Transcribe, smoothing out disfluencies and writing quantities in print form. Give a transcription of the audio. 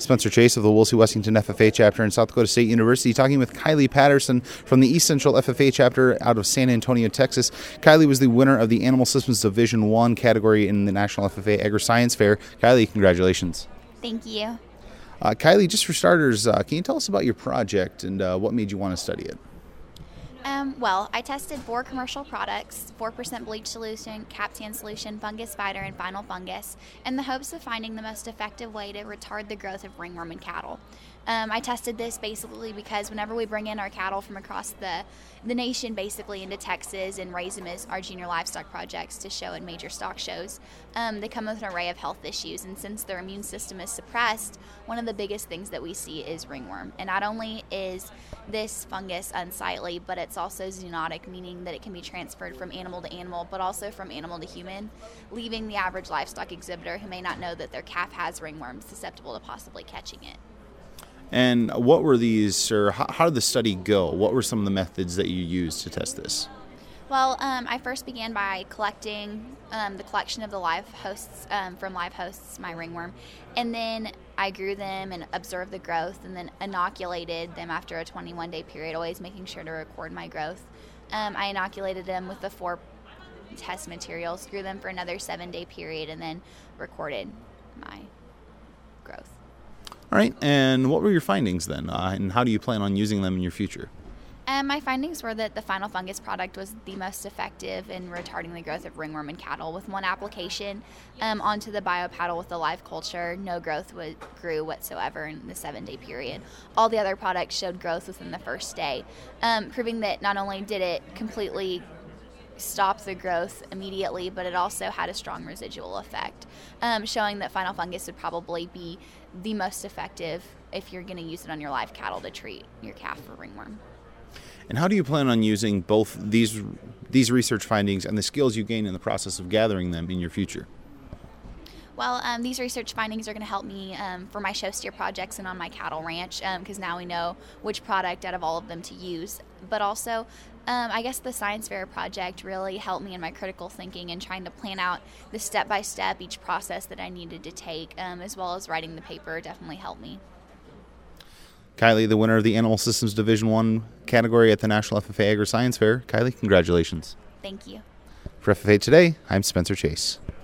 Spencer Chase of the Wolsey Wessington FFA chapter in South Dakota State University, talking with Kylie Patterson from the East Central FFA chapter out of San Antonio, Texas. Kylie was the winner of the Animal Systems Division 1 category in the National FFA Agri-Science Fair. Kylie, congratulations. Thank you. Kylie, just for starters, can you tell us about your project and what made you want to study it? Well, I tested 4 commercial products, 4% bleach solution, Captan solution, fungus spider, and final fungus, in the hopes of finding the most effective way to retard the growth of ringworm in cattle. I tested this basically because whenever we bring in our cattle from across the nation basically into Texas and raise them as our junior livestock projects to show in major stock shows, they come with an array of health issues, and since their immune system is suppressed, one of the biggest things that we see is ringworm. And not only is this fungus unsightly, but it's also zoonotic, meaning that it can be transferred from animal to animal, but also from animal to human, leaving the average livestock exhibitor who may not know that their calf has ringworm susceptible to possibly catching it. And what were these, or how did the study go? What were some of the methods that you used to test this? Well, I first began by collecting the collection of the live hosts, from live hosts, my ringworm, and then I grew them and observed the growth, and then inoculated them after a 21-day period, always making sure to record my growth. I inoculated them with the 4 test materials, grew them for another 7-day period, and then recorded my growth. All right, and what were your findings then, and how do you plan on using them in your future? My findings were that the final fungus product was the most effective in retarding the growth of ringworm in cattle. With one application onto the biopaddle with the live culture, no growth grew whatsoever in the 7-day period. All the other products showed growth within the first day, proving that not only did it completely stop the growth immediately, but it also had a strong residual effect, showing that final fungus would probably be the most effective if you're going to use it on your live cattle to treat your calf for ringworm. And how do you plan on using both these research findings and the skills you gain in the process of gathering them in your future? Well, these research findings are going to help me for my show steer projects and on my cattle ranch, because now we know which product out of all of them to use. But also, I guess the science fair project really helped me in my critical thinking and trying to plan out the step-by-step, each process that I needed to take, as well as writing the paper definitely helped me. Kylie, the winner of the Animal Systems Division 1 category at the National FFA Agri-Science Fair. Kylie, congratulations. Thank you. For FFA Today, I'm Spencer Chase.